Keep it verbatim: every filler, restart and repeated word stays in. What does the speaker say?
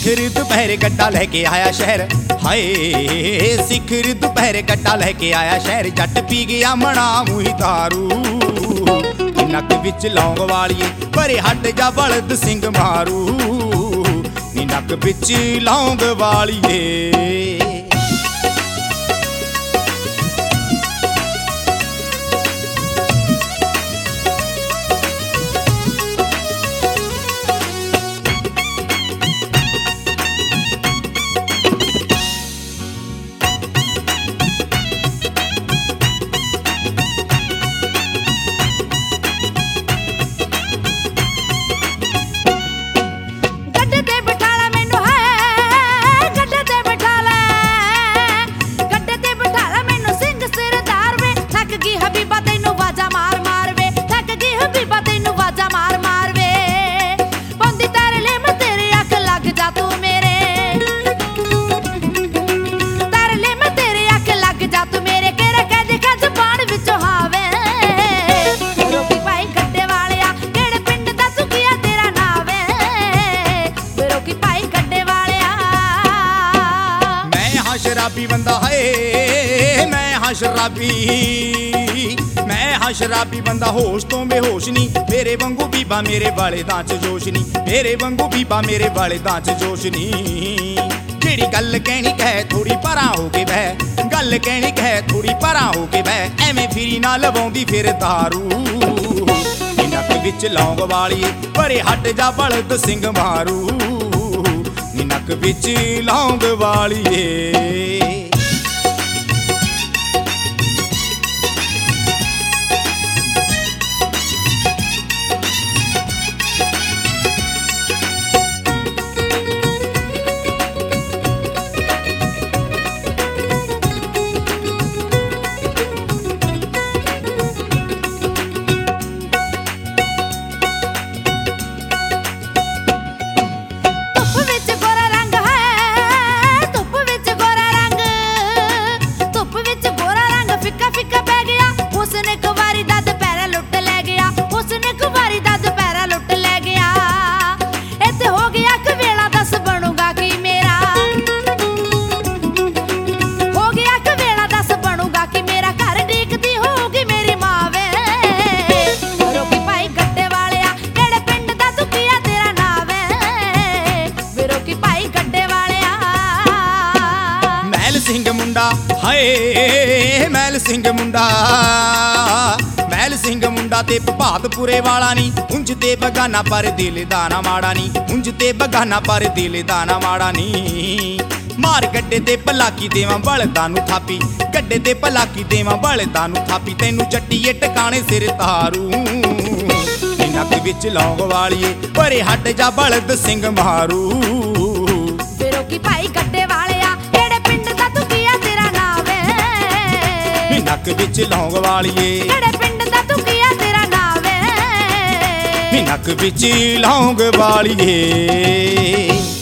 ਸਿਖਰ ਦੁਪਹਿਰ ਗੱਡਾ ਲੈ ਕੇ ਆਇਆ ਸ਼ਹਿਰ, ਹਾਏ ਸਿਖਰ ਦੁਪਹਿਰ ਗੱਡਾ ਲੈ ਕੇ ਆਇਆ ਸ਼ਹਿਰ। ਜੱਟ ਪੀ ਗਿਆ ਮਣਾ ਮੂੰਹ ਦਾਰੂ, ਨੱਕ ਵਿੱਚ ਲੌਂਗ ਵਾਲੀਏ ਪਰੇ ਹੱਟ ਜਾ ਬਲਦ ਸਿੰਘ ਮਾਰੂ, ਨੀ ਨੱਕ ਵਿੱਚ ਲੌਂਗ ਵਾਲੀਏ। शराबी बंदा है मैं हाँ शराबी, मैं हाँ शराबी बंदा होश तो बेहोश नी, मेरे वांगू बीबा मेरे वाले दां च जोश नी, मेरे वांगू बीबा मेरे वाले दां च जोश नी। जेड़ी गल कहनी कह थोड़ी परा हो के बह, गल कहनी कह थोड़ी परा हो के बह, एवें फिरी ना लवाउंदी फिर दारू, नक विच लौंग वाली परे हट जा बलद सिंह मारू, नक विच लौंग वालीए। सिंह मुंडा हाय मैल सिंह मुंडा, मैल सिंह मुंडा ते भातपुरे वाला नी, उंज ते बगाना पर दिल दाना माड़ा नी, उंज ते बगाना पर दिल दाना माड़ा नी। मार गड्डे ते पलाकी देवां बलदां नूं थापी, गड्डे ते पलाकी देवां बलदां नूं थापी, तैनूं जट्टीए टकाणे सिर तारू, नक विच लौंग वालीए परे हट जा बलद सिंह मारू। फिरो की भाई गड्डे वालिया केड़े पिंड दा तू किया तेरा नाम है, नक विच लौंग वालीए केड़े पिंड दा तू किया तेरा नाम है, नक विच लौंग वालीए।